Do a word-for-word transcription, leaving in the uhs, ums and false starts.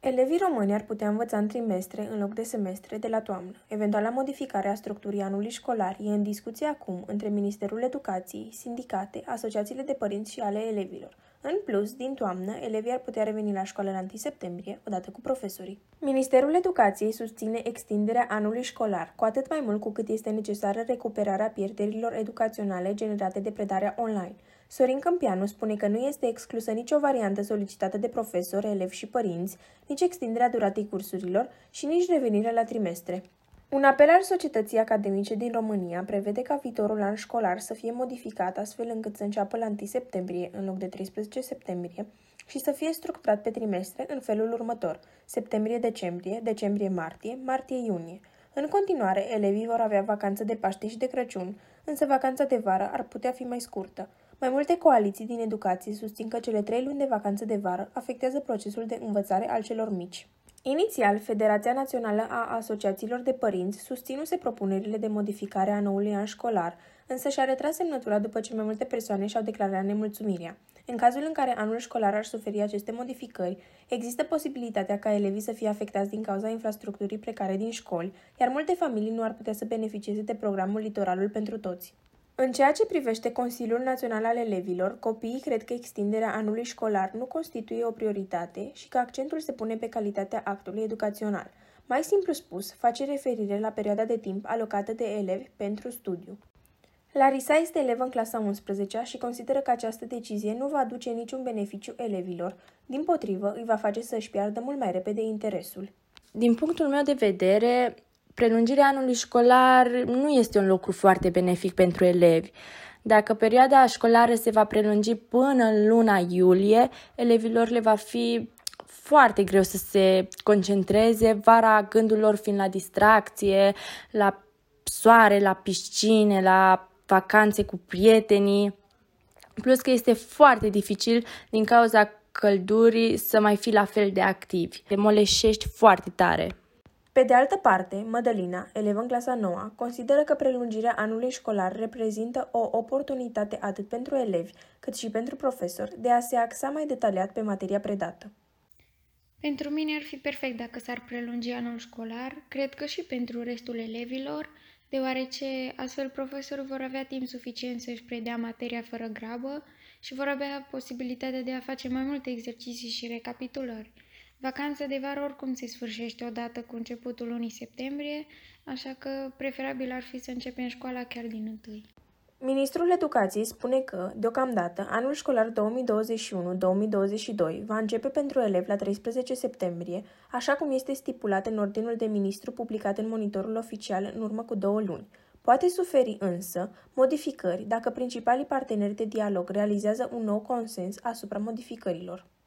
Elevii români ar putea învăța în trimestre în loc de semestre de la toamnă. Eventuala modificare a structurii anului școlar e în discuție acum între Ministerul Educației, sindicate, asociațiile de părinți și ale elevilor. În plus, din toamnă, elevii ar putea reveni la școală la întâi septembrie, odată cu profesorii. Ministerul Educației susține extinderea anului școlar, cu atât mai mult cu cât este necesară recuperarea pierderilor educaționale generate de predarea online. Sorin Câmpianu spune că nu este exclusă nicio variantă solicitată de profesori, elevi și părinți, nici extinderea duratei cursurilor și nici revenirea la trimestre. Un apel al societății academice din România prevede ca viitorul an școlar să fie modificat astfel încât să înceapă la întâi septembrie în loc de treisprezece septembrie și să fie structurat pe trimestre în felul următor: septembrie-decembrie, decembrie-martie, martie-iunie. În continuare, elevii vor avea vacanță de Paște și de Crăciun, însă vacanța de vară ar putea fi mai scurtă. Mai multe coaliții din educație susțin că cele trei luni de vacanță de vară afectează procesul de învățare al celor mici. Inițial, Federația Națională a Asociațiilor de Părinți susținuse propunerile de modificare a noului an școlar, însă și-a retras semnătura după ce mai multe persoane și-au declarat nemulțumirea. În cazul în care anul școlar ar suferi aceste modificări, există posibilitatea ca elevii să fie afectați din cauza infrastructurii precare din școli, iar multe familii nu ar putea să beneficieze de programul Litoralul pentru toți. În ceea ce privește Consiliul Național al Elevilor, copiii cred că extinderea anului școlar nu constituie o prioritate și că accentul se pune pe calitatea actului educațional. Mai simplu spus, face referire la perioada de timp alocată de elevi pentru studiu. Larisa este elevă în clasa a unsprezecea și consideră că această decizie nu va aduce niciun beneficiu elevilor, dimpotrivă îi va face să își piardă mult mai repede interesul. Din punctul meu de vedere, prelungirea anului școlar nu este un lucru foarte benefic pentru elevi. Dacă perioada școlară se va prelungi până în luna iulie, elevilor le va fi foarte greu să se concentreze, vara gândul lor fiind la distracție, la soare, la piscine, la vacanțe cu prietenii. Plus că este foarte dificil din cauza căldurii să mai fii la fel de activi. Te moleșești foarte tare. Pe de altă parte, Mădălina, elevă în clasa a noua, consideră că prelungirea anului școlar reprezintă o oportunitate atât pentru elevi, cât și pentru profesori de a se axa mai detaliat pe materia predată. Pentru mine ar fi perfect dacă s-ar prelungi anul școlar, cred că și pentru restul elevilor, deoarece astfel profesorii vor avea timp suficient să-și predea materia fără grabă și vor avea posibilitatea de a face mai multe exerciții și recapitulări. Vacanța de vară oricum se sfârșește odată cu începutul lunii septembrie, așa că preferabil ar fi să începem școala chiar din întâi. Ministrul Educației spune că, deocamdată, anul școlar două mii douăzeci și unu două mii douăzeci și doi va începe pentru elevi la treisprezece septembrie, așa cum este stipulat în ordinul de ministru publicat în Monitorul Oficial în urmă cu două luni. Poate suferi însă modificări dacă principalii parteneri de dialog realizează un nou consens asupra modificărilor.